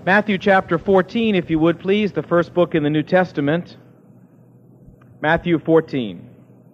Matthew chapter 14, if you would please, the first book in the New Testament. Matthew 14.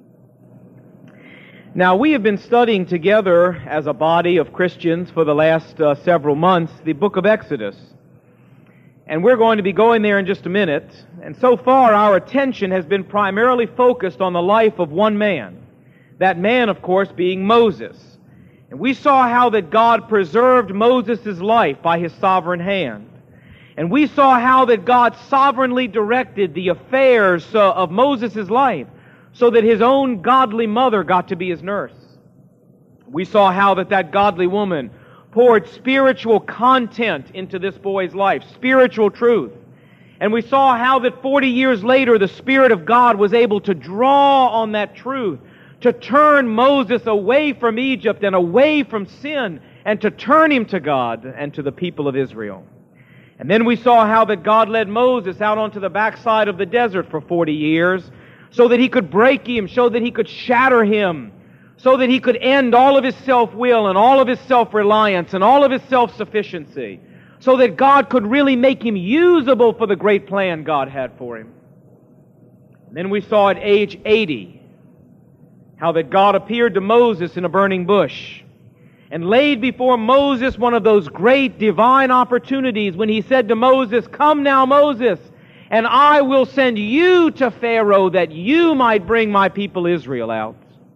Now, we have been studying together as a body of Christians for the last several months the book of Exodus. And we're going to be going there in just a minute. And so far, our attention has been primarily focused on the life of one man. That man, of course, being Moses. And we saw how that God preserved Moses' life by His sovereign hand. And we saw how that God sovereignly directed the affairs of Moses' life so that his own godly mother got to be his nurse. We saw how that godly woman poured spiritual content into this boy's life, spiritual truth. And we saw how that 40 years later the Spirit of God was able to draw on that truth, to turn Moses away from Egypt and away from sin, and to turn him to God and to the people of Israel. And then we saw how that God led Moses out onto the backside of the desert for 40 years so that He could break him, so that He could shatter him, so that He could end all of his self-will and all of his self-reliance and all of his self-sufficiency, so that God could really make him usable for the great plan God had for him. And then we saw at age 80 how that God appeared to Moses in a burning bush and laid before Moses one of those great divine opportunities when He said to Moses, "Come now, Moses, and I will send you to Pharaoh that you might bring my people Israel out."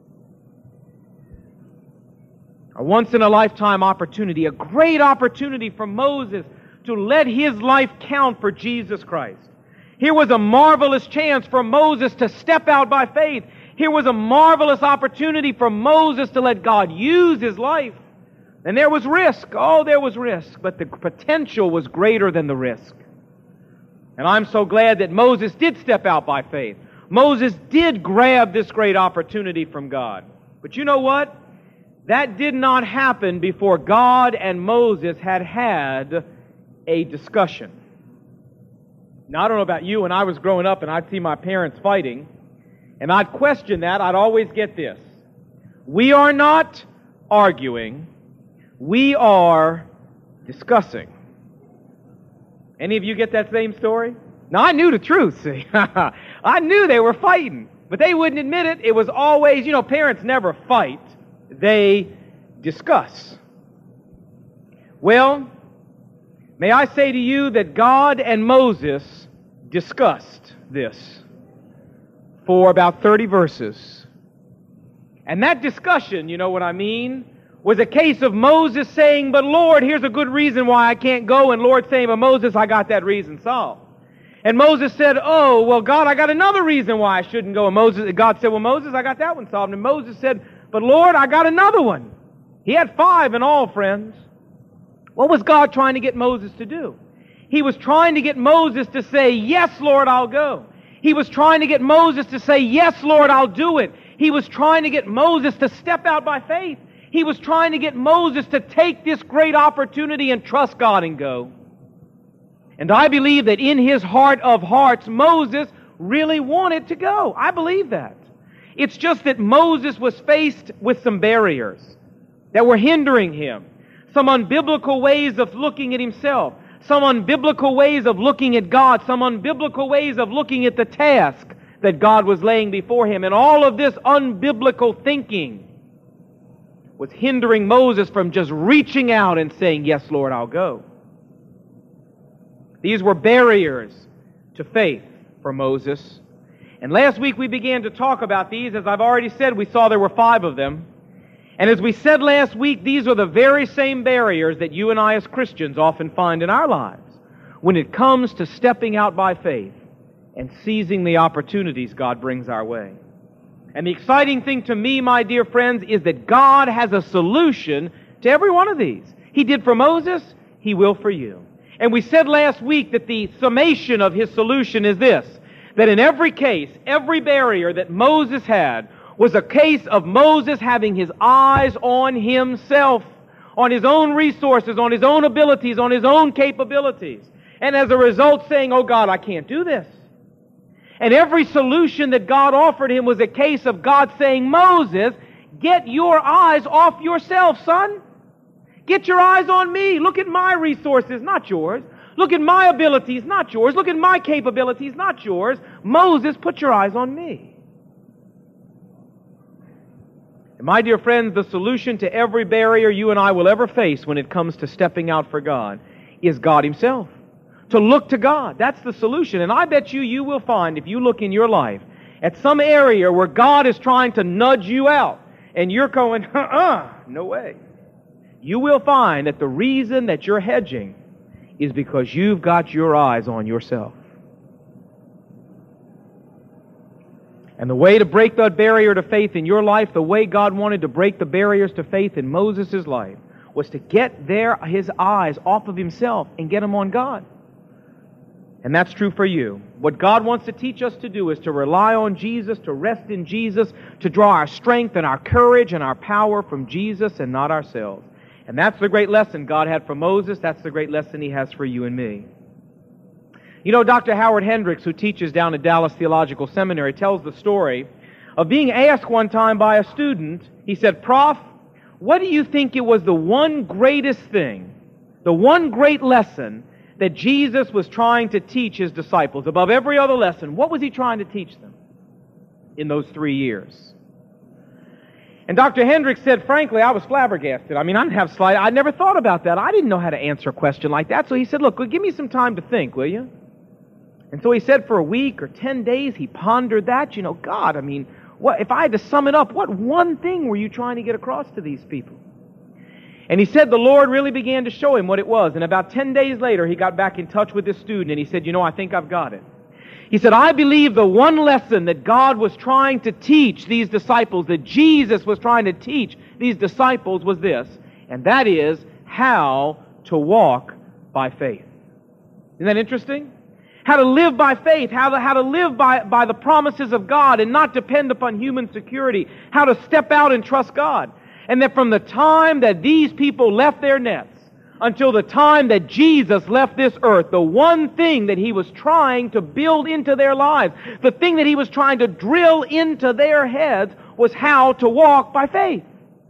A once-in-a-lifetime opportunity, a great opportunity for Moses to let his life count for Jesus Christ. Here was a marvelous chance for Moses to step out by faith. Here was a marvelous opportunity for Moses to let God use his life. And there was risk. Oh, there was risk. But the potential was greater than the risk. And I'm so glad that Moses did step out by faith. Moses did grab this great opportunity from God. But you know what? That did not happen before God and Moses had a discussion. Now, I don't know about you, when I was growing up and I'd see my parents fighting, and I'd question that, I'd always get this: we are not arguing, we are discussing. Any of you get that same story? Now, I knew the truth, see. I knew they were fighting, but they wouldn't admit it. It was always, parents never fight, they discuss. Well, may I say to you that God and Moses discussed this for about 30 verses. And that discussion, you know what I mean, was a case of Moses saying, "But Lord, here's a good reason why I can't go." And Lord saying, "But Moses, I got that reason solved." And Moses said, "Oh, well, God, I got another reason why I shouldn't go." And God said, "Well, Moses, I got that one solved." And Moses said, "But Lord, I got another one." He had 5 in all, friends. What was God trying to get Moses to do? He was trying to get Moses to say, "Yes, Lord, I'll go." He was trying to get Moses to say, "Yes, Lord, I'll do it." He was trying to get Moses to step out by faith. He was trying to get Moses to take this great opportunity and trust God and go. And I believe that in his heart of hearts, Moses really wanted to go. I believe that. It's just that Moses was faced with some barriers that were hindering him. Some unbiblical ways of looking at himself. Some unbiblical ways of looking at God. Some unbiblical ways of looking at the task that God was laying before him. And all of this unbiblical thinking was hindering Moses from just reaching out and saying, "Yes, Lord, I'll go." These were barriers to faith for Moses. And last week we began to talk about these. As I've already said, we saw there were 5 of them. And as we said last week, these are the very same barriers that you and I as Christians often find in our lives when it comes to stepping out by faith and seizing the opportunities God brings our way. And the exciting thing to me, my dear friends, is that God has a solution to every one of these. He did for Moses, He will for you. And we said last week that the summation of His solution is this: that in every case, every barrier that Moses had was a case of Moses having his eyes on himself, on his own resources, on his own abilities, on his own capabilities. And as a result saying, "Oh God, I can't do this." And every solution that God offered him was a case of God saying, "Moses, get your eyes off yourself, son. Get your eyes on me. Look at my resources, not yours. Look at my abilities, not yours. Look at my capabilities, not yours. Moses, put your eyes on me. And my dear friends, the solution to every barrier you and I will ever face when it comes to stepping out for God is God Himself. To look to God. That's the solution. And I bet you will find, if you look in your life, at some area where God is trying to nudge you out, and you're going, no way. You will find that the reason that you're hedging is because you've got your eyes on yourself. And the way to break that barrier to faith in your life, the way God wanted to break the barriers to faith in Moses' life, was to get his eyes off of himself and get them on God. And that's true for you. What God wants to teach us to do is to rely on Jesus, to rest in Jesus, to draw our strength and our courage and our power from Jesus and not ourselves. And that's the great lesson God had for Moses. That's the great lesson He has for you and me. You know, Dr. Howard Hendricks, who teaches down at Dallas Theological Seminary, tells the story of being asked one time by a student. He said, "Prof, what do you think it was the one greatest thing, the one great lesson that Jesus was trying to teach His disciples? Above every other lesson, what was He trying to teach them in those 3 years?" And Dr. Hendricks said, frankly, I was flabbergasted. I mean, I never thought about that. I didn't know how to answer a question like that. So he said, look, give me some time to think, will you? And so he said for a week or 10 days, he pondered that. You know, God, I mean, what if I had to sum it up, what one thing were you trying to get across to these people? And he said the Lord really began to show him what it was. And about 10 days later, he got back in touch with this student, and he said, you know, I think I've got it. He said, I believe the one lesson that God was trying to teach these disciples, that Jesus was trying to teach these disciples, was this, and that is how to walk by faith. Isn't that interesting? How to live by faith, how to live by the promises of God and not depend upon human security, how to step out and trust God. And that from the time that these people left their nets until the time that Jesus left this earth, the one thing that He was trying to build into their lives, the thing that He was trying to drill into their heads, was how to walk by faith.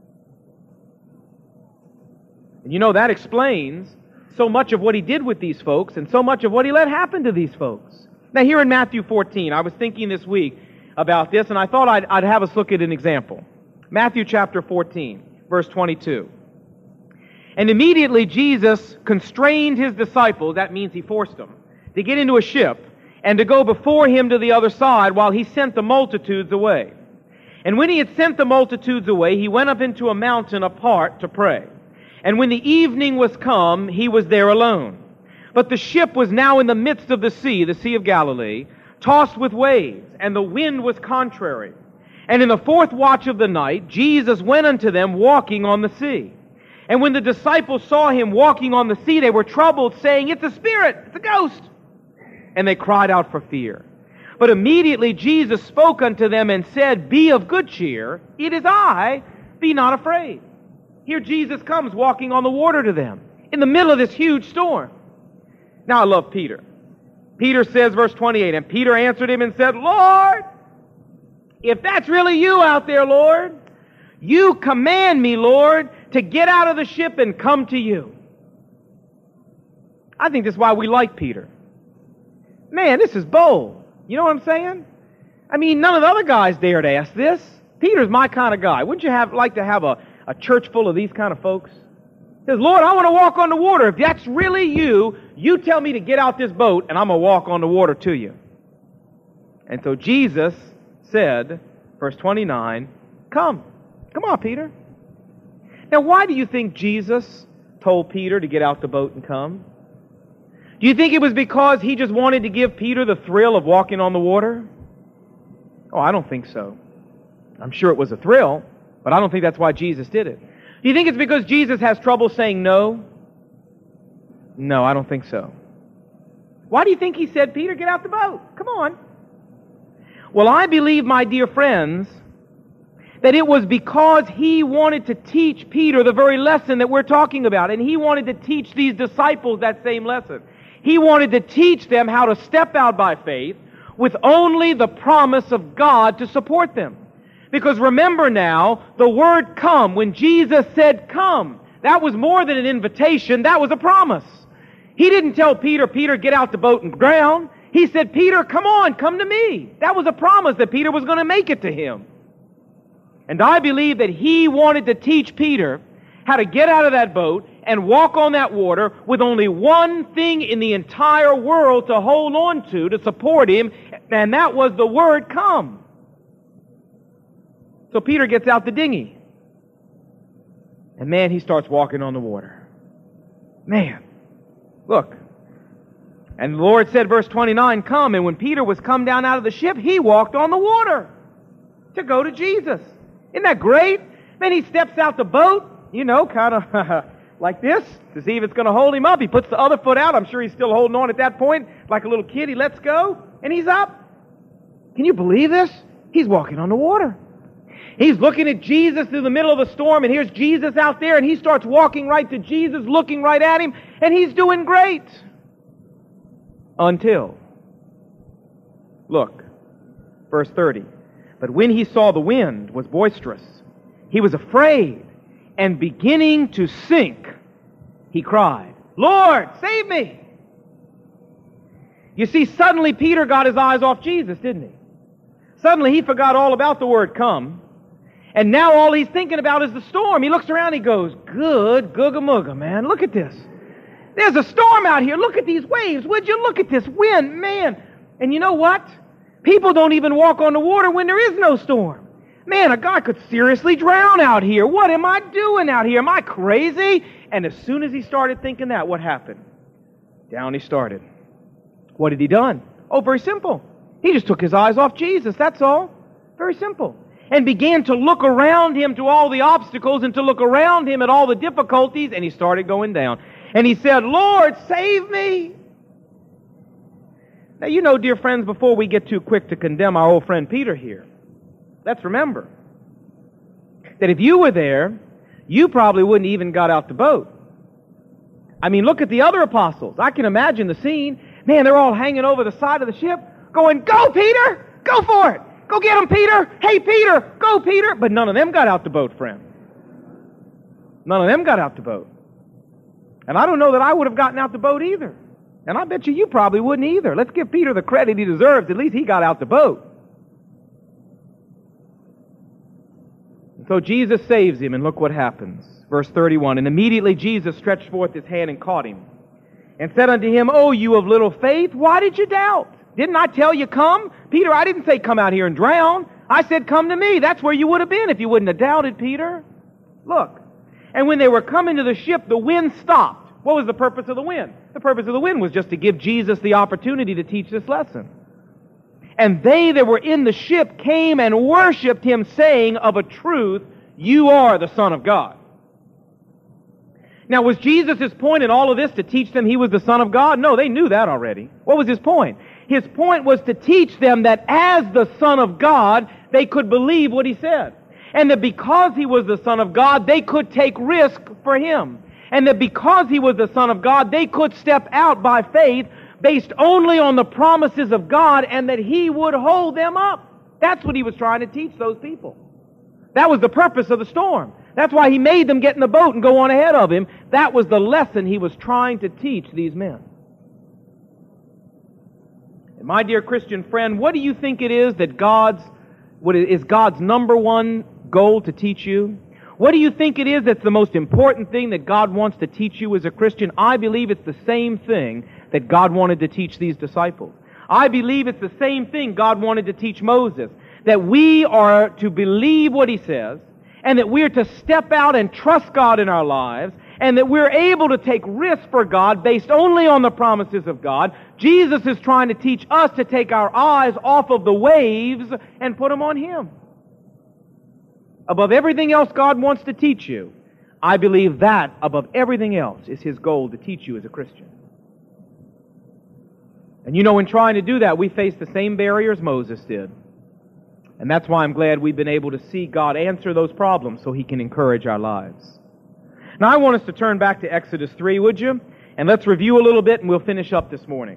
And you know, that explains so much of what He did with these folks and so much of what He let happen to these folks. Now here in Matthew 14, I was thinking this week about this, and I thought I'd have us look at an example. Matthew chapter 14, verse 22. And immediately Jesus constrained His disciples, that means He forced them, to get into a ship and to go before Him to the other side while He sent the multitudes away. And when He had sent the multitudes away, He went up into a mountain apart to pray. And when the evening was come, He was there alone. But the ship was now in the midst of the Sea of Galilee, tossed with waves, and the wind was contrary. And in the fourth watch of the night, Jesus went unto them walking on the sea. And when the disciples saw Him walking on the sea, they were troubled, saying, It's a spirit, it's a ghost. And they cried out for fear. But immediately Jesus spoke unto them and said, Be of good cheer, it is I, be not afraid. Here Jesus comes walking on the water to them in the middle of this huge storm. Now I love Peter. Peter says, verse 28, And Peter answered Him and said, Lord, if that's really You out there, Lord, You command me, Lord, to get out of the ship and come to You. I think that's why we like Peter. Man, this is bold. You know what I'm saying? I mean, none of the other guys dared ask this. Peter's my kind of guy. Wouldn't you like to have a church full of these kind of folks? He says, Lord, I want to walk on the water. If that's really You, You tell me to get out this boat and I'm going to walk on the water to You. And so Jesus said, verse 29, Come on, Peter. Now, why do you think Jesus told Peter to get out the boat and come? Do you think it was because He just wanted to give Peter the thrill of walking on the water? Oh, I don't think so. I'm sure it was a thrill, but I don't think that's why Jesus did it. Do you think it's because Jesus has trouble saying no? No, I don't think so. Why do you think He said, Peter, get out the boat? Come on. Well, I believe, my dear friends, that it was because He wanted to teach Peter the very lesson that we're talking about. And He wanted to teach these disciples that same lesson. He wanted to teach them how to step out by faith with only the promise of God to support them. Because remember now, the word come, when Jesus said come, that was more than an invitation, that was a promise. He didn't tell Peter, Peter, get out the boat and drown. He said, Peter, come on, come to me. That was a promise that Peter was going to make it to him. And I believe that he wanted to teach Peter how to get out of that boat and walk on that water with only one thing in the entire world to hold on to support him, and that was the word come. So Peter gets out the dinghy. And man, he starts walking on the water. Man, look. And the Lord said, verse 29, come. And when Peter was come down out of the ship, he walked on the water to go to Jesus. Isn't that great? Then he steps out the boat, kind of like this, to see if it's going to hold him up. He puts the other foot out. I'm sure he's still holding on at that point. Like a little kid, he lets go, and he's up. Can you believe this? He's walking on the water. He's looking at Jesus through the middle of the storm, and here's Jesus out there, and he starts walking right to Jesus, looking right at him, and he's doing great. Until, look, verse 30. But when he saw the wind was boisterous, he was afraid, and beginning to sink, he cried, Lord, save me! You see, suddenly Peter got his eyes off Jesus, didn't he? Suddenly he forgot all about the word come, and now all he's thinking about is the storm. He looks around, he goes, good googa-mooga, man, look at this. There's a storm out here. Look at these waves. Would you look at this wind, man? And you know what? People don't even walk on the water when there is no storm. Man, a guy could seriously drown out here. What am I doing out here? Am I crazy? And as soon as he started thinking that, what happened? Down he started. What had he done? Oh, very simple. He just took his eyes off Jesus, that's all. Very simple. And began to look around him to all the obstacles and to look around him at all the difficulties, and he started going down. And he said, Lord, save me. Now, dear friends, before we get too quick to condemn our old friend Peter here, let's remember that if you were there, you probably wouldn't even got out the boat. I mean, look at the other apostles. I can imagine the scene. Man, they're all hanging over the side of the ship, going, go, Peter! Go for it! Go get him, Peter! Hey, Peter! Go, Peter! But none of them got out the boat, friend. None of them got out the boat. And I don't know that I would have gotten out the boat either. And I bet you probably wouldn't either. Let's give Peter the credit he deserves. At least he got out the boat. And so Jesus saves him, and look what happens. Verse 31, and immediately Jesus stretched forth his hand and caught him, and said unto him, O you of little faith, why did you doubt? Didn't I tell you come? Peter, I didn't say come out here and drown. I said come to me. That's where you would have been if you wouldn't have doubted, Peter. Look. And when they were coming to the ship, the wind stopped. What was the purpose of the wind? The purpose of the wind was just to give Jesus the opportunity to teach this lesson. And they that were in the ship came and worshipped him, saying, of a truth, you are the Son of God. Now, was Jesus' point in all of this to teach them he was the Son of God? No, they knew that already. What was his point? His point was to teach them that as the Son of God, they could believe what he said. And that because he was the Son of God, they could take risk for him. And that because he was the Son of God, they could step out by faith based only on the promises of God, and that he would hold them up. That's what he was trying to teach those people. That was the purpose of the storm. That's why he made them get in the boat and go on ahead of him. That was the lesson he was trying to teach these men. And my dear Christian friend, what do you think it is that God's number one goal to teach you? What do you think it is that's the most important thing that God wants to teach you as a Christian? I believe it's the same thing that God wanted to teach these disciples. I believe it's the same thing God wanted to teach Moses. That we are to believe what he says, and that we're to step out and trust God in our lives, and that we're able to take risks for God based only on the promises of God. Jesus is trying to teach us to take our eyes off of the waves and put them on him. Above everything else God wants to teach you, I believe that above everything else is his goal to teach you as a Christian. And in trying to do that, we face the same barriers Moses did. And that's why I'm glad we've been able to see God answer those problems so he can encourage our lives. Now I want us to turn back to Exodus 3, would you? And let's review a little bit and we'll finish up this morning.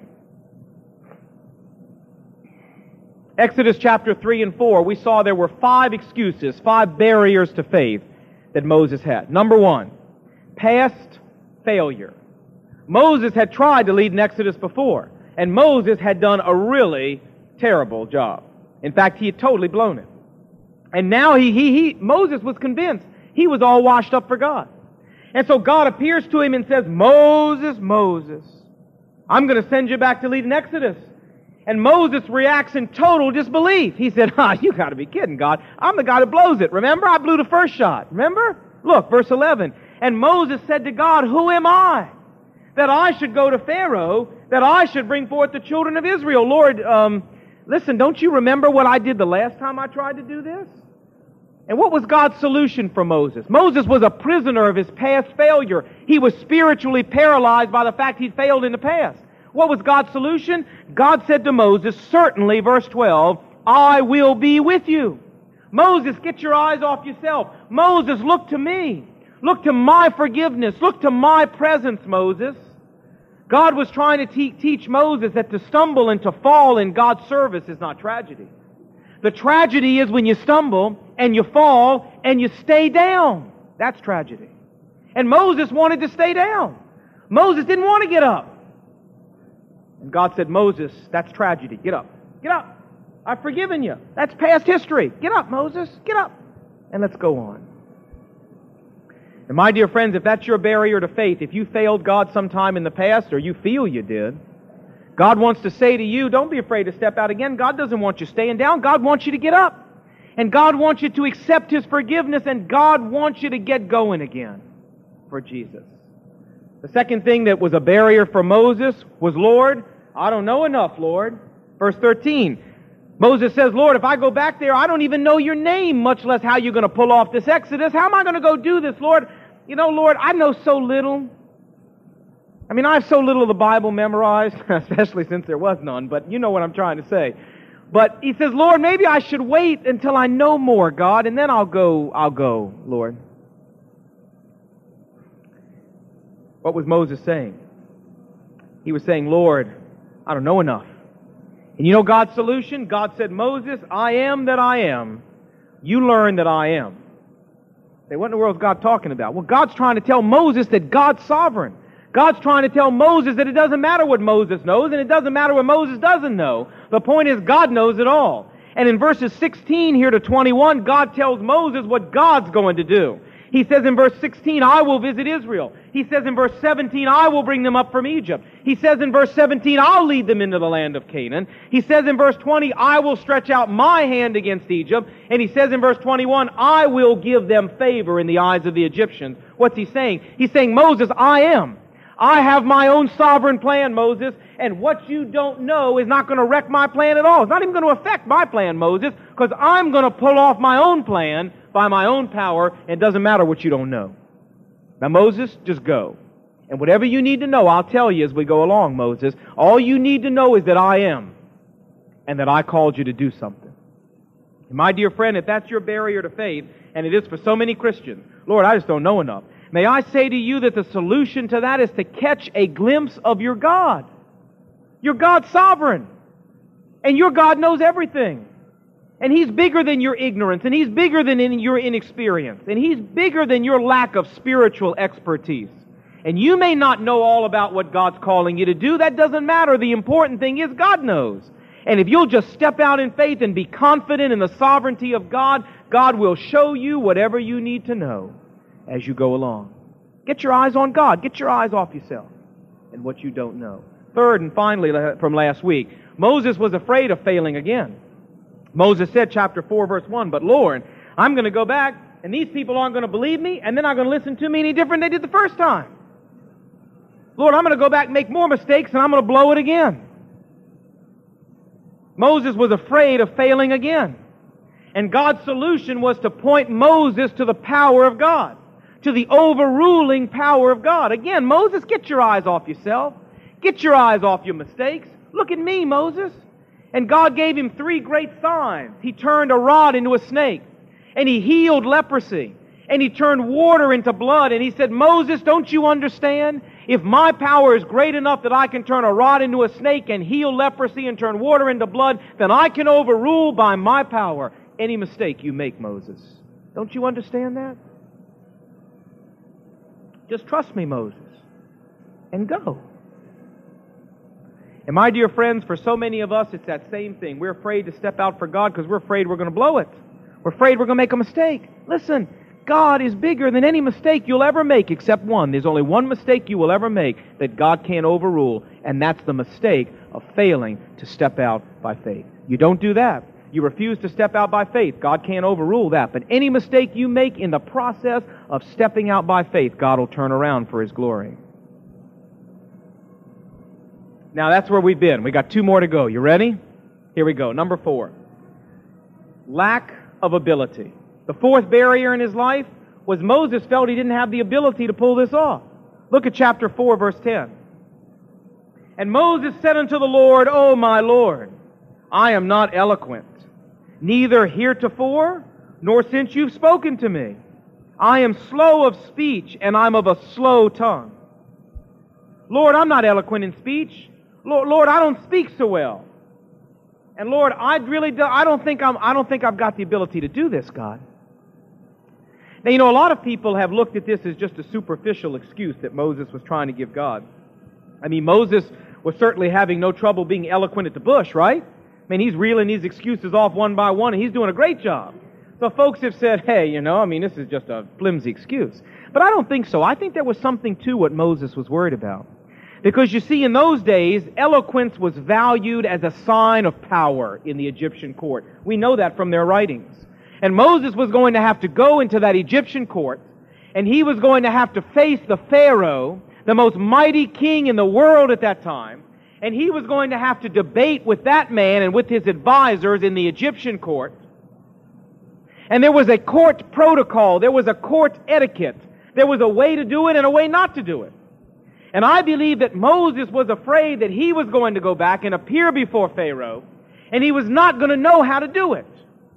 Exodus chapter 3 and 4, we saw there were 5 excuses, 5 barriers to faith that Moses had. Number 1, past failure. Moses had tried to lead an Exodus before, and Moses had done a really terrible job. In fact, he had totally blown it. And now Moses was convinced he was all washed up for God. And so God appears to him and says, Moses, Moses, I'm going to send you back to lead an Exodus. And Moses reacts in total disbelief. He said, you got to be kidding, God. I'm the guy that blows it. Remember? I blew the first shot. Remember? Look, verse 11. And Moses said to God, who am I, that I should go to Pharaoh, that I should bring forth the children of Israel? Lord, listen, don't you remember what I did the last time I tried to do this? And what was God's solution for Moses? Moses was a prisoner of his past failure. He was spiritually paralyzed by the fact he'd failed in the past. What was God's solution? God said to Moses, certainly, verse 12, I will be with you. Moses, get your eyes off yourself. Moses, look to me. Look to my forgiveness. Look to my presence, Moses. God was trying to teach Moses that to stumble and to fall in God's service is not tragedy. The tragedy is when you stumble and you fall and you stay down. That's tragedy. And Moses wanted to stay down. Moses didn't want to get up. And God said, Moses, that's tragedy. Get up. Get up. I've forgiven you. That's past history. Get up, Moses. Get up. And let's go on. And my dear friends, if that's your barrier to faith, if you failed God sometime in the past, or you feel you did, God wants to say to you, don't be afraid to step out again. God doesn't want you staying down. God wants you to get up. And God wants you to accept His forgiveness, and God wants you to get going again for Jesus. The second thing that was a barrier for Moses was, Lord, I don't know enough, Lord. Verse 13, Moses says, Lord, if I go back there, I don't even know your name, much less how you're going to pull off this Exodus. How am I going to go do this, Lord? You know, Lord, I know so little. I mean, I have so little of the Bible memorized, especially since there was none, but you know what I'm trying to say. But he says, Lord, maybe I should wait until I know more, God, and then I'll go, Lord. What was Moses saying? He was saying, Lord, I don't know enough. And you know God's solution? God said, Moses, I am that I am. You learn that I am. Say, what in the world is God talking about? Well, God's trying to tell Moses that God's sovereign. God's trying to tell Moses that it doesn't matter what Moses knows, and it doesn't matter what Moses doesn't know. The point is, God knows it all. And in verses 16 here to 21, God tells Moses what God's going to do. He says in verse 16, I will visit Israel. He says in verse 17, I will bring them up from Egypt. He says in verse 17, I'll lead them into the land of Canaan. He says in verse 20, I will stretch out my hand against Egypt. And he says in verse 21, I will give them favor in the eyes of the Egyptians. What's he saying? He's saying, Moses, I am. I have my own sovereign plan, Moses, and what you don't know is not going to wreck my plan at all. It's not even going to affect my plan, Moses, because I'm going to pull off my own plan by my own power, and it doesn't matter what you don't know. Now, Moses, just go. And whatever you need to know, I'll tell you as we go along, Moses. All you need to know is that I am, and that I called you to do something. And my dear friend, if that's your barrier to faith, and it is for so many Christians, Lord, I just don't know enough. May I say to you that the solution to that is to catch a glimpse of your God. Your God's sovereign. And your God knows everything. And He's bigger than your ignorance. And He's bigger than your inexperience. And He's bigger than your lack of spiritual expertise. And you may not know all about what God's calling you to do. That doesn't matter. The important thing is God knows. And if you'll just step out in faith and be confident in the sovereignty of God, God will show you whatever you need to know as you go along. Get your eyes on God. Get your eyes off yourself and what you don't know. Third and finally from last week, Moses was afraid of failing again. Moses said, chapter 4, verse 1, but Lord, I'm going to go back and these people aren't going to believe me and they're not going to listen to me any different than they did the first time. Lord, I'm going to go back and make more mistakes and I'm going to blow it again. Moses was afraid of failing again. And God's solution was to point Moses to the power of God, to the overruling power of God. Again, Moses, get your eyes off yourself. Get your eyes off your mistakes. Look at me, Moses. And God gave him 3 great signs. He turned a rod into a snake, and He healed leprosy, and He turned water into blood. And He said, Moses, don't you understand? If my power is great enough that I can turn a rod into a snake and heal leprosy and turn water into blood, then I can overrule by my power any mistake you make, Moses. Don't you understand that? Just trust me, Moses. and go. And my dear friends, for so many of us, it's that same thing. We're afraid to step out for God because we're afraid we're going to blow it. We're afraid we're going to make a mistake. Listen, God is bigger than any mistake you'll ever make except one. There's only one mistake you will ever make that God can't overrule, and that's the mistake of failing to step out by faith. You don't do that. You refuse to step out by faith. God can't overrule that. But any mistake you make in the process of stepping out by faith, God will turn around for His glory. Now that's where we've been. We got 2 more to go. You ready? Here we go. Number 4. Lack of ability. The 4th barrier in his life was Moses felt he didn't have the ability to pull this off. Look at chapter 4, verse 10. And Moses said unto the Lord, O my Lord, I am not eloquent, neither heretofore, nor since you've spoken to me. I am slow of speech, and I'm of a slow tongue. Lord, I'm not eloquent in speech. Lord, I don't speak so well. And Lord, I don't think I've got the ability to do this, God. Now, you know, a lot of people have looked at this as just a superficial excuse that Moses was trying to give God. I mean, Moses was certainly having no trouble being eloquent at the bush, right? I mean, he's reeling these excuses off one by one, and he's doing a great job. So folks have said, hey, this is just a flimsy excuse. But I don't think so. I think there was something to what Moses was worried about. Because you see, in those days, eloquence was valued as a sign of power in the Egyptian court. We know that from their writings. And Moses was going to have to go into that Egyptian court, and he was going to have to face the Pharaoh, the most mighty king in the world at that time, and he was going to have to debate with that man and with his advisors in the Egyptian court. And there was a court protocol, there was a court etiquette, there was a way to do it and a way not to do it. And I believe that Moses was afraid that he was going to go back and appear before Pharaoh, and he was not going to know how to do it.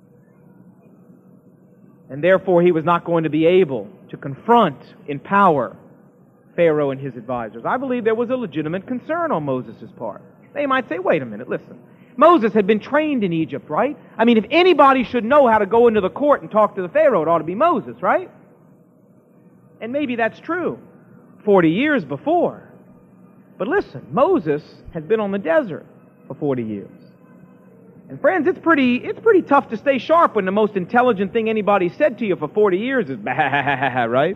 And therefore he was not going to be able to confront in power Pharaoh and his advisors. I believe there was a legitimate concern on Moses' part. They might say, wait a minute, listen. Moses had been trained in Egypt, right? I mean, if anybody should know how to go into the court and talk to the Pharaoh, it ought to be Moses, right? And maybe that's true 40 years before. But listen, Moses has been on the desert for 40 years. And friends, it's pretty tough to stay sharp when the most intelligent thing anybody said to you for 40 years is bah, right?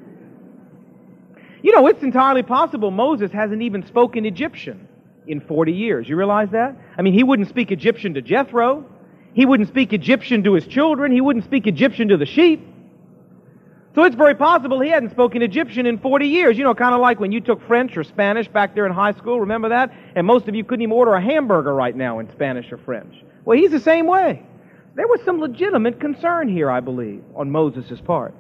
You know, it's entirely possible Moses hasn't even spoken Egyptian in 40 years. You realize that? I mean, he wouldn't speak Egyptian to Jethro. He wouldn't speak Egyptian to his children. He wouldn't speak Egyptian to the sheep. So it's very possible he hadn't spoken Egyptian in 40 years. You know, kind of like when you took French or Spanish back there in high school. Remember that? And most of you couldn't even order a hamburger right now in Spanish or French. Well, he's the same way. There was some legitimate concern here, I believe, on Moses' part.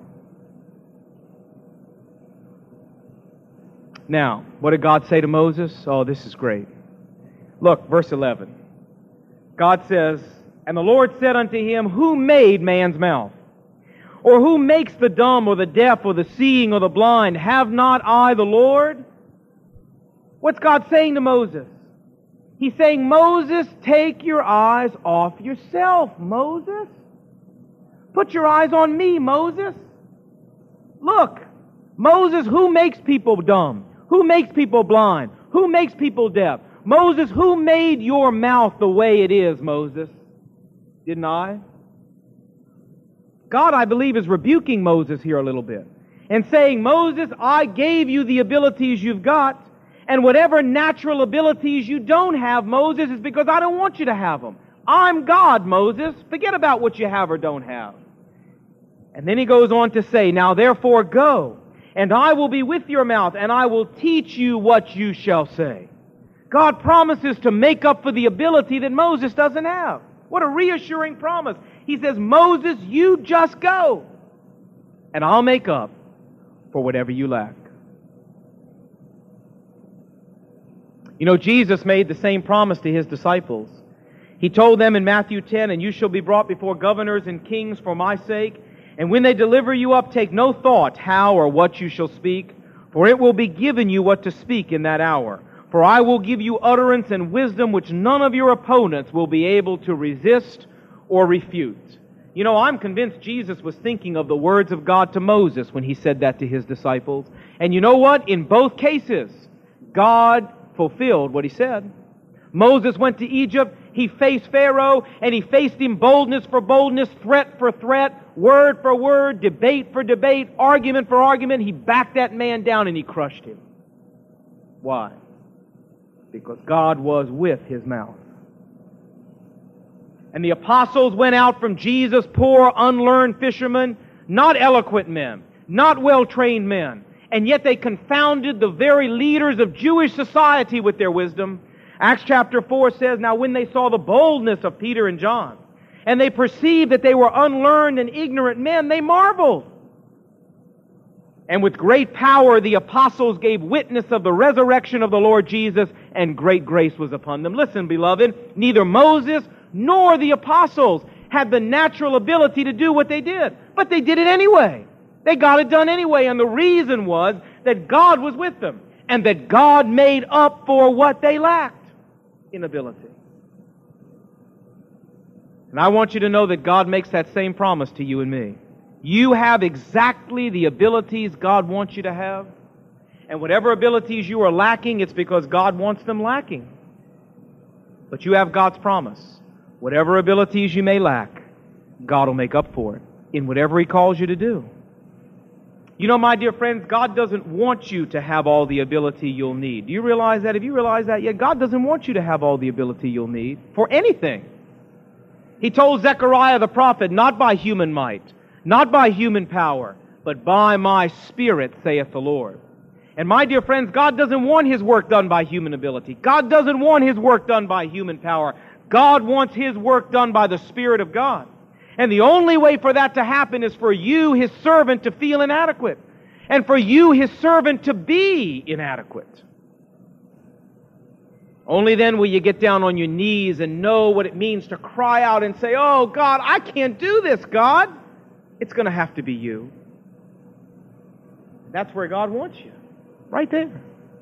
Now, what did God say to Moses? Oh, this is great. Look, verse 11. God says, And the Lord said unto him, Who made man's mouth? Or who makes the dumb or the deaf or the seeing or the blind? Have not I the Lord? What's God saying to Moses? He's saying, Moses, take your eyes off yourself, Moses. Put your eyes on me, Moses. Look, Moses, who makes people dumb? Who makes people blind? Who makes people deaf? Moses, who made your mouth the way it is, Moses? Didn't I? God, I believe, is rebuking Moses here a little bit and saying, Moses, I gave you the abilities you've got, and whatever natural abilities you don't have, Moses, is because I don't want you to have them. I'm God, Moses. Forget about what you have or don't have. And then he goes on to say, Now therefore go, and I will be with your mouth, and I will teach you what you shall say. God promises to make up for the ability that Moses doesn't have. What a reassuring promise. He says, Moses, you just go, and I'll make up for whatever you lack. You know, Jesus made the same promise to His disciples. He told them in Matthew 10, And you shall be brought before governors and kings for my sake, and when they deliver you up, take no thought how or what you shall speak, for it will be given you what to speak in that hour. For I will give you utterance and wisdom which none of your opponents will be able to resist or refute. You know, I'm convinced Jesus was thinking of the words of God to Moses when He said that to His disciples. And you know what? In both cases, God fulfilled what He said. Moses went to Egypt, he faced Pharaoh, and he faced him boldness for boldness, threat for threat, word for word, debate for debate, argument for argument. He backed that man down and he crushed him. Why? Because God was with his mouth. And the apostles went out from Jesus, poor, unlearned fishermen, not eloquent men, not well-trained men, and yet they confounded the very leaders of Jewish society with their wisdom. Acts chapter 4 says, now when they saw the boldness of Peter and John, and they perceived that they were unlearned and ignorant men, they marveled. And with great power the apostles gave witness of the resurrection of the Lord Jesus, and great grace was upon them. Listen, beloved, neither Moses nor the apostles had the natural ability to do what they did, but they did it anyway. They got it done anyway, and the reason was that God was with them, and that God made up for what they lacked in ability. And I want you to know that God makes that same promise to you and me. You have exactly the abilities God wants you to have, and whatever abilities you are lacking, it's because God wants them lacking. But you have God's promise. Whatever abilities you may lack, God will make up for it in whatever He calls you to do. You know, my dear friends, God doesn't want you to have all the ability you'll need. Do you realize that? If you realize that, yeah, God doesn't want you to have all the ability you'll need for anything. He told Zechariah the prophet, not by human might, not by human power, but by my Spirit, saith the Lord. And my dear friends, God doesn't want His work done by human ability. God doesn't want His work done by human power. God wants His work done by the Spirit of God. And the only way for that to happen is for you, His servant, to feel inadequate. And for you, His servant, to be inadequate. Only then will you get down on your knees and know what it means to cry out and say, oh, God, I can't do this, God. It's going to have to be You. That's where God wants you. Right there.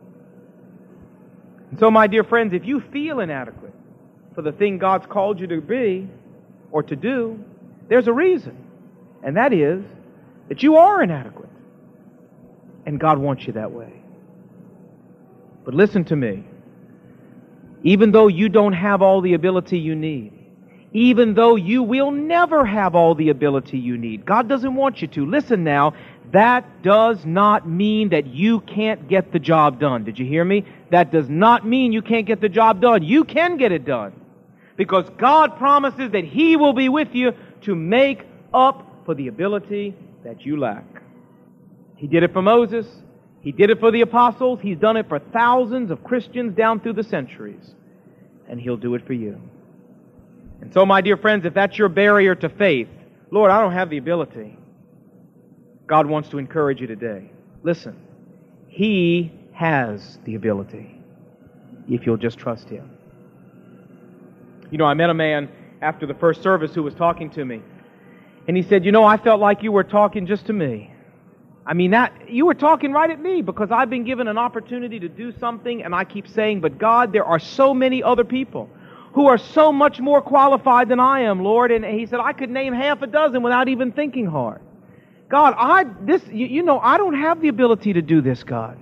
And so, my dear friends, if you feel inadequate for the thing God's called you to be or to do, there's a reason. And that is that you are inadequate. And God wants you that way. But listen to me. Even though you don't have all the ability you need, even though you will never have all the ability you need, God doesn't want you to. Listen now, that does not mean that you can't get the job done. Did you hear me? That does not mean you can't get the job done. You can get it done. Because God promises that He will be with you to make up for the ability that you lack. He did it for Moses. He did it for the apostles. He's done it for thousands of Christians down through the centuries. And He'll do it for you. And so, my dear friends, if that's your barrier to faith, Lord, I don't have the ability. God wants to encourage you today. Listen, He has the ability if you'll just trust Him. You know, I met a man after the first service who was talking to me. And he said, you know, I felt like you were talking just to me. I mean, you were talking right at me because I've been given an opportunity to do something, and I keep saying, but God, there are so many other people who are so much more qualified than I am, Lord. And he said, I could name half a dozen without even thinking hard. God, I don't have the ability to do this, God.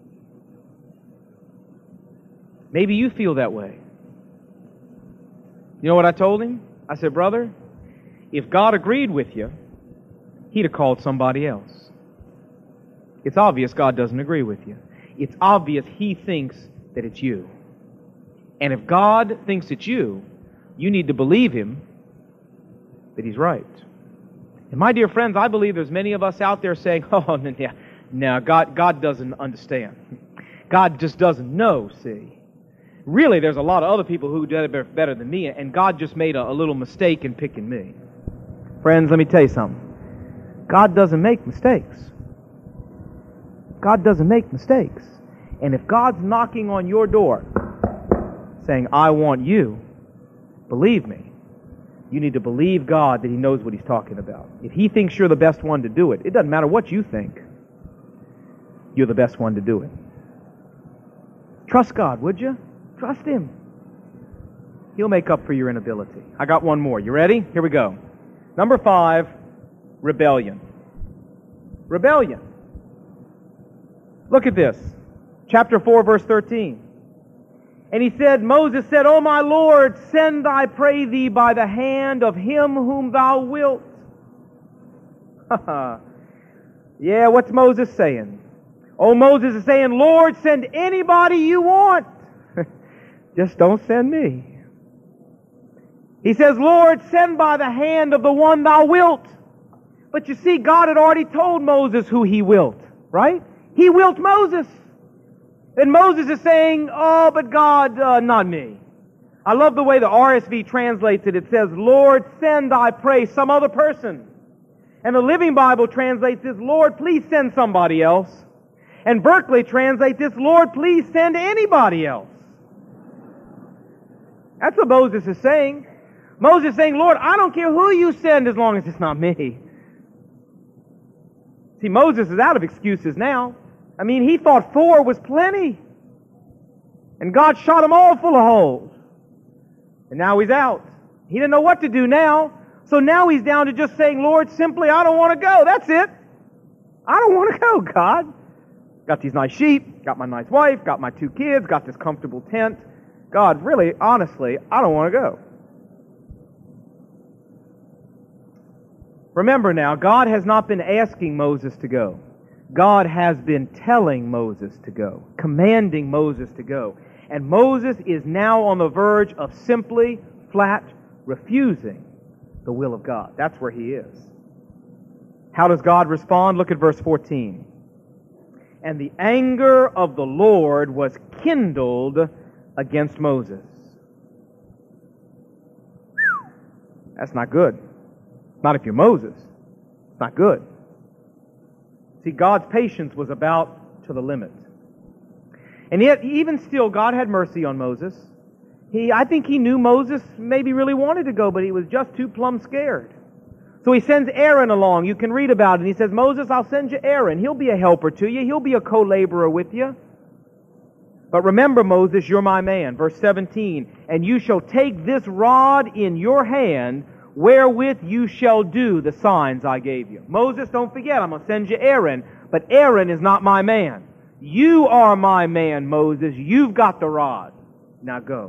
Maybe you feel that way. You know what I told him? I said, brother, if God agreed with you, He'd have called somebody else. It's obvious God doesn't agree with you. It's obvious He thinks that it's you. And if God thinks it's you, you need to believe Him that He's right. And my dear friends, I believe there's many of us out there saying, oh, no, God doesn't understand. God just doesn't know, see. Really, there's a lot of other people who do it better than me, and God just made a little mistake in picking me. Friends, let me tell you something. God doesn't make mistakes. God doesn't make mistakes. And if God's knocking on your door saying, I want you, believe me, you need to believe God that He knows what He's talking about. If He thinks you're the best one to do it, it doesn't matter what you think. You're the best one to do it. Trust God, would you? Trust Him. He'll make up for your inability. I got one more. You ready? Here we go. Number 5, rebellion. Rebellion. Look at this. Chapter 4, verse 13. And he said, Moses said, O my Lord, send, I pray thee, by the hand of him whom thou wilt. Yeah, what's Moses saying? Oh, Moses is saying, Lord, send anybody you want. Just don't send me. He says, Lord, send by the hand of the one thou wilt. But you see, God had already told Moses who he wilt, right? He wilt Moses. And Moses is saying, oh, but God, not me. I love the way the RSV translates it. It says, Lord, send, I pray, some other person. And the Living Bible translates this, Lord, please send somebody else. And Berkeley translates this, Lord, please send anybody else. That's what Moses is saying. Moses is saying, Lord, I don't care who you send as long as it's not me. See, Moses is out of excuses now. I mean, he thought 4 was plenty. And God shot them all full of holes. And now he's out. He didn't know what to do now. So now he's down to just saying, Lord, simply, I don't want to go. That's it. I don't want to go, God. Got these nice sheep, got my nice wife, got my 2 kids, got this comfortable tent. God, really, honestly, I don't want to go. Remember now, God has not been asking Moses to go. God has been telling Moses to go, commanding Moses to go. And Moses is now on the verge of simply, flat, refusing the will of God. That's where he is. How does God respond? Look at verse 14. And the anger of the Lord was kindled against Moses. Whew. That's not good. Not if you're Moses. It's not good. See, God's patience was about to the limit. And yet, even still, God had mercy on Moses. I think he knew Moses maybe really wanted to go, but he was just too plumb scared. So he sends Aaron along. You can read about it. And he says, Moses, I'll send you Aaron. He'll be a helper to you. He'll be a co-laborer with you. But remember, Moses, you're my man. Verse 17, and you shall take this rod in your hand, wherewith you shall do the signs I gave you. Moses, don't forget, I'm going to send you Aaron, but Aaron is not my man. You are my man, Moses. You've got the rod. Now go.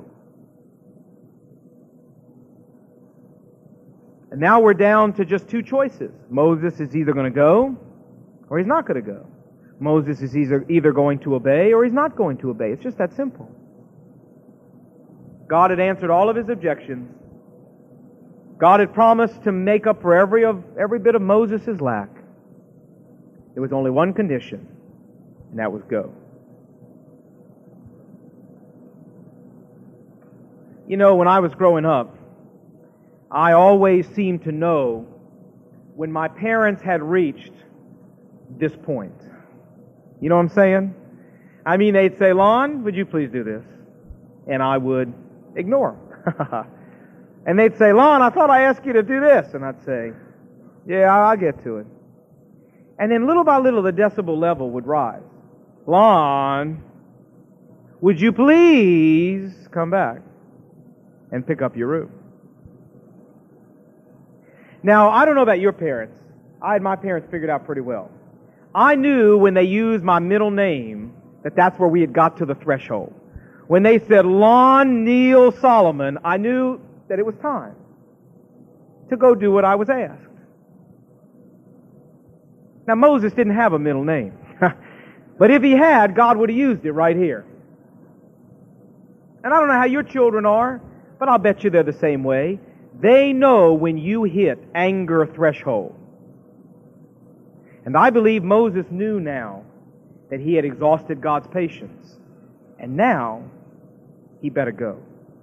And now we're down to just 2 choices. Moses is either going to go or he's not going to go. Moses is either going to obey or he's not going to obey. It's just that simple. God had answered all of his objections. God had promised to make up for every bit of Moses' lack. There was only one condition, and that was go. You know, when I was growing up, I always seemed to know when my parents had reached this point. You know what I'm saying? I mean, they'd say, Lon, would you please do this? And I would ignore them. And they'd say, Lon, I thought I asked you to do this. And I'd say, yeah, I'll get to it. And then little by little, the decibel level would rise. Lon, would you please come back and pick up your room? Now, I don't know about your parents. I had my parents figured out pretty well. I knew when they used my middle name that that's where we had got to the threshold. When they said Lon Neal Solomon, I knew that it was time to go do what I was asked. Now, Moses didn't have a middle name. But if he had, God would have used it right here. And I don't know how your children are, but I'll bet you they're the same way. They know when you hit anger threshold. And I believe Moses knew now that he had exhausted God's patience. And now, he better go.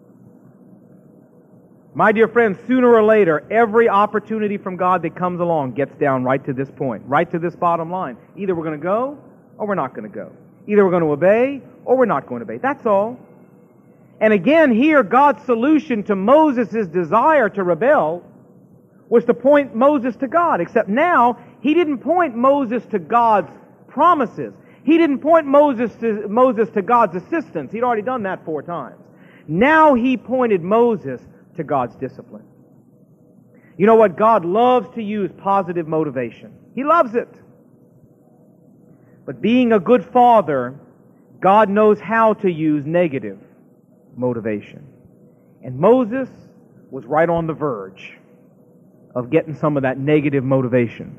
My dear friends, sooner or later, every opportunity from God that comes along gets down right to this point, right to this bottom line. Either we're going to go or we're not going to go. Either we're going to obey or we're not going to obey. That's all. And again, here, God's solution to Moses' desire to rebel was to point Moses to God. Except now, he didn't point Moses to God's promises. He didn't point Moses to God's assistance. He'd already done that 4 times. Now he pointed Moses to God's discipline. You know what? God loves to use positive motivation. He loves it. But being a good father, God knows how to use negative motivation. And Moses was right on the verge of getting some of that negative motivation.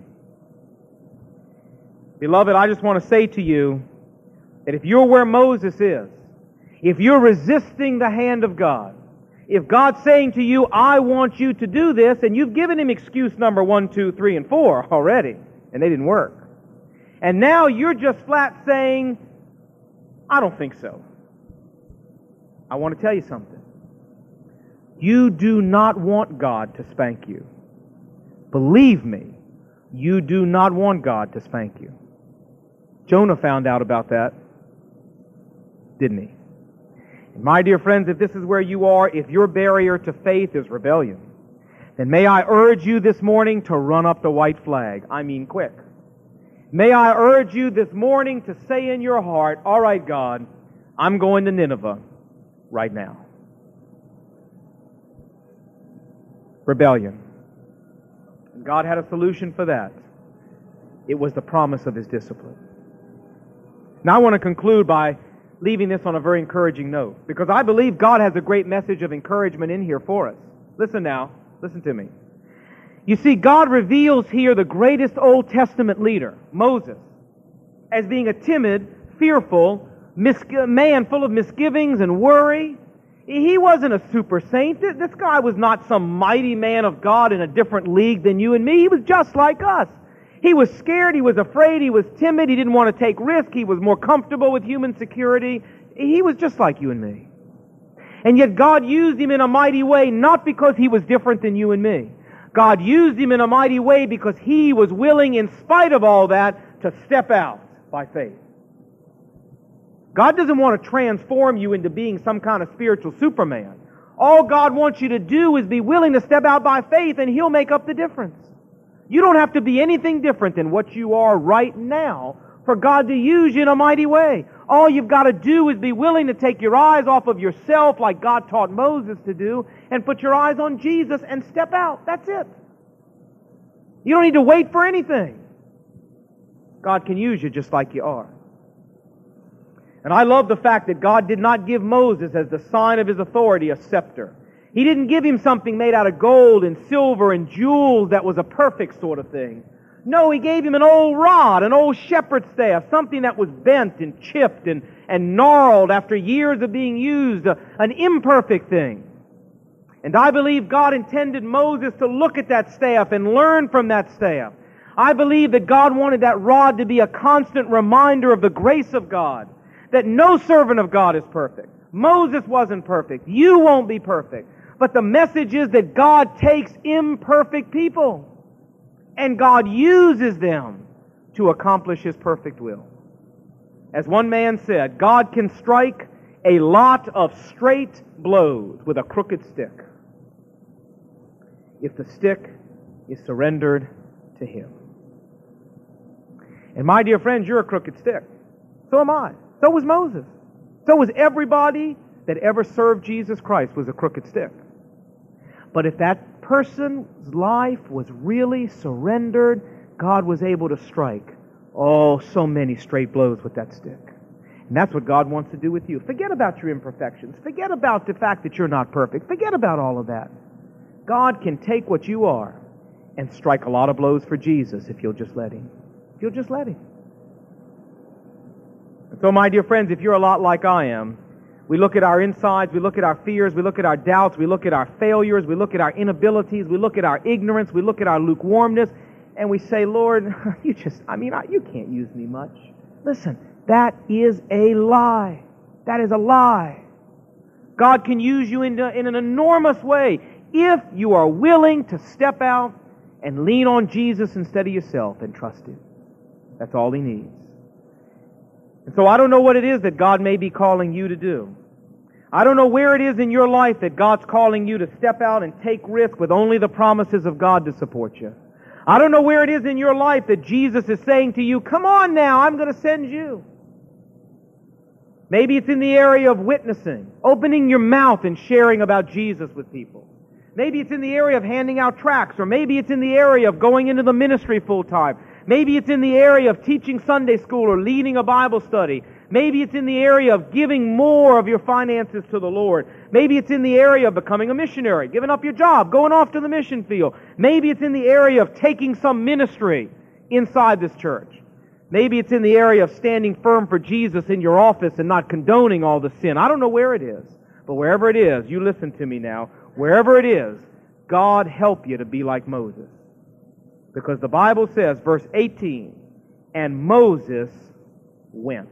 Beloved, I just want to say to you that if you're where Moses is, if you're resisting the hand of God, if God's saying to you, I want you to do this, and you've given him excuse number 1, 2, 3, and 4 already, and they didn't work. And now you're just flat saying, I don't think so. I want to tell you something. You do not want God to spank you. Believe me, you do not want God to spank you. Jonah found out about that, didn't he? And my dear friends, if this is where you are, if your barrier to faith is rebellion, then may I urge you this morning to run up the white flag. I mean quick. May I urge you this morning to say in your heart, all right, God, I'm going to Nineveh right now. Rebellion. And God had a solution for that. It was the promise of His discipline. Now I want to conclude by leaving this on a very encouraging note, because I believe God has a great message of encouragement in here for us. Listen now. Listen to me. You see, God reveals here the greatest Old Testament leader, Moses, as being a timid, fearful man full of misgivings and worry. He wasn't a super saint. This guy was not some mighty man of God in a different league than you and me. He was just like us. He was scared, he was afraid, he was timid, he didn't want to take risk, he was more comfortable with human security. He was just like you and me. And yet God used him in a mighty way, not because he was different than you and me. God used him in a mighty way because he was willing, in spite of all that, to step out by faith. God doesn't want to transform you into being some kind of spiritual Superman. All God wants you to do is be willing to step out by faith, and He'll make up the difference. You don't have to be anything different than what you are right now for God to use you in a mighty way. All you've got to do is be willing to take your eyes off of yourself like God taught Moses to do and put your eyes on Jesus and step out. That's it. You don't need to wait for anything. God can use you just like you are. And I love the fact that God did not give Moses as the sign of His authority a scepter. He didn't give him something made out of gold and silver and jewels that was a perfect sort of thing. No, He gave him an old rod, an old shepherd's staff, something that was bent and chipped and gnarled after years of being used, an imperfect thing. And I believe God intended Moses to look at that staff and learn from that staff. I believe that God wanted that rod to be a constant reminder of the grace of God, that no servant of God is perfect. Moses wasn't perfect. You won't be perfect. But the message is that God takes imperfect people and God uses them to accomplish His perfect will. As one man said, God can strike a lot of straight blows with a crooked stick if the stick is surrendered to Him. And my dear friends, you're a crooked stick. So am I. So was Moses. So was everybody that ever served Jesus Christ was a crooked stick. But if that person's life was really surrendered, God was able to strike, so many straight blows with that stick. And that's what God wants to do with you. Forget about your imperfections. Forget about the fact that you're not perfect. Forget about all of that. God can take what you are and strike a lot of blows for Jesus if you'll just let Him. If you'll just let Him. And so, my dear friends, if you're a lot like I am, we look at our insides, we look at our fears, we look at our doubts, we look at our failures, we look at our inabilities, we look at our ignorance, we look at our lukewarmness, and we say, Lord, you can't use me much. Listen, that is a lie. That is a lie. God can use you in an enormous way if you are willing to step out and lean on Jesus instead of yourself and trust Him. That's all He needs. And so I don't know what it is that God may be calling you to do. I don't know where it is in your life that God's calling you to step out and take risk with only the promises of God to support you. I don't know where it is in your life that Jesus is saying to you, come on now, I'm going to send you. Maybe it's in the area of witnessing, opening your mouth and sharing about Jesus with people. Maybe it's in the area of handing out tracts, or maybe it's in the area of going into the ministry full time. Maybe it's in the area of teaching Sunday school or leading a Bible study. Maybe it's in the area of giving more of your finances to the Lord. Maybe it's in the area of becoming a missionary, giving up your job, going off to the mission field. Maybe it's in the area of taking some ministry inside this church. Maybe it's in the area of standing firm for Jesus in your office and not condoning all the sin. I don't know where it is, but wherever it is, you listen to me now, wherever it is, God help you to be like Moses. Because the Bible says, verse 18, and Moses went.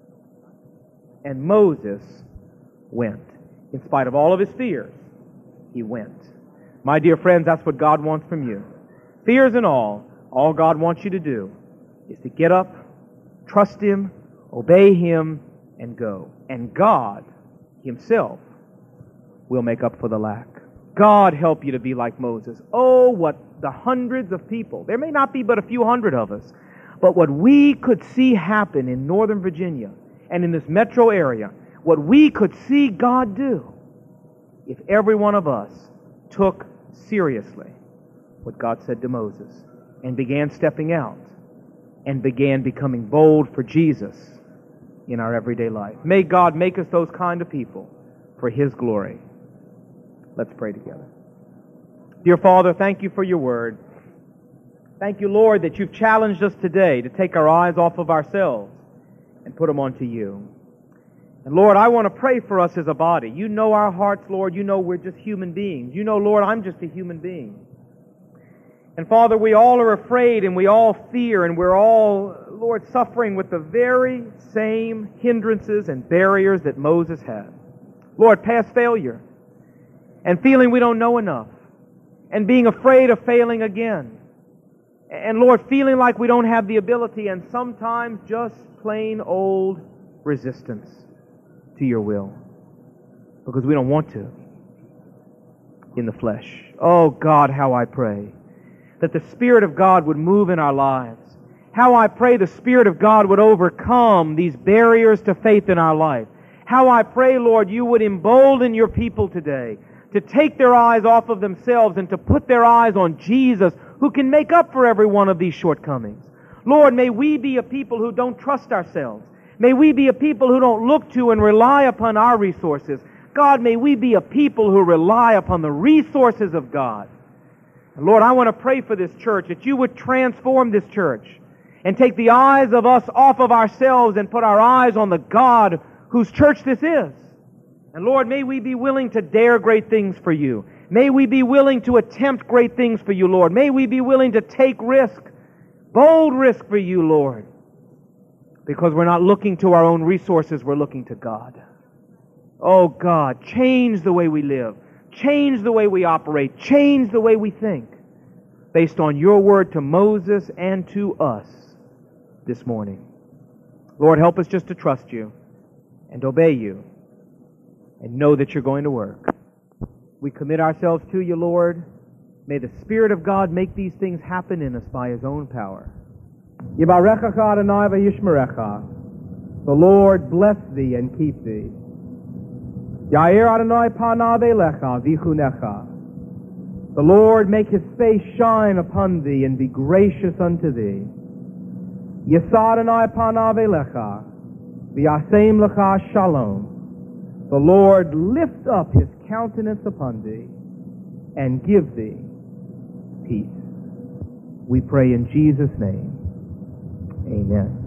And Moses went. In spite of all of his fears, he went. My dear friends, that's what God wants from you. Fears and all God wants you to do is to get up, trust Him, obey Him, and go. And God Himself will make up for the lack. God help you to be like Moses. Oh, what the hundreds of people, there may not be but a few hundred of us, but what we could see happen in Northern Virginia and in this metro area, what we could see God do if every one of us took seriously what God said to Moses and began stepping out and began becoming bold for Jesus in our everyday life. May God make us those kind of people for His glory. Let's pray together. Dear Father, thank You for Your word. Thank You, Lord, that You've challenged us today to take our eyes off of ourselves and put them onto You. And Lord, I want to pray for us as a body. You know our hearts, Lord. You know we're just human beings. You know, Lord, I'm just a human being. And Father, we all are afraid and we all fear and we're all, Lord, suffering with the very same hindrances and barriers that Moses had. Lord, past failure and feeling we don't know enough and being afraid of failing again. And Lord, feeling like we don't have the ability and sometimes just plain old resistance to Your will because we don't want to in the flesh. Oh God, how I pray that the Spirit of God would move in our lives. How I pray the Spirit of God would overcome these barriers to faith in our life. How I pray, Lord, You would embolden Your people today to take their eyes off of themselves and to put their eyes on Jesus, who can make up for every one of these shortcomings. Lord, may we be a people who don't trust ourselves. May we be a people who don't look to and rely upon our resources. God, may we be a people who rely upon the resources of God. And Lord, I want to pray for this church, that You would transform this church and take the eyes of us off of ourselves and put our eyes on the God whose church this is. And Lord, may we be willing to dare great things for You. May we be willing to attempt great things for You, Lord. May we be willing to take risk, bold risk for You, Lord. Because we're not looking to our own resources, we're looking to God. Oh God, change the way we live. Change the way we operate. Change the way we think. Based on Your word to Moses and to us this morning. Lord, help us just to trust You and obey You and know that You're going to work. We commit ourselves to You, Lord. May the Spirit of God make these things happen in us by His own power. Yibarechacha Adonai v'yishmerecha. The Lord bless thee and keep thee. Yair Adonai panav elecha v'chunecha. The Lord make His face shine upon thee and be gracious unto thee. Yisa Adonai panav elecha v'yasem lecha shalom. The Lord lift up His countenance upon thee and give thee peace. We pray in Jesus' name. Amen.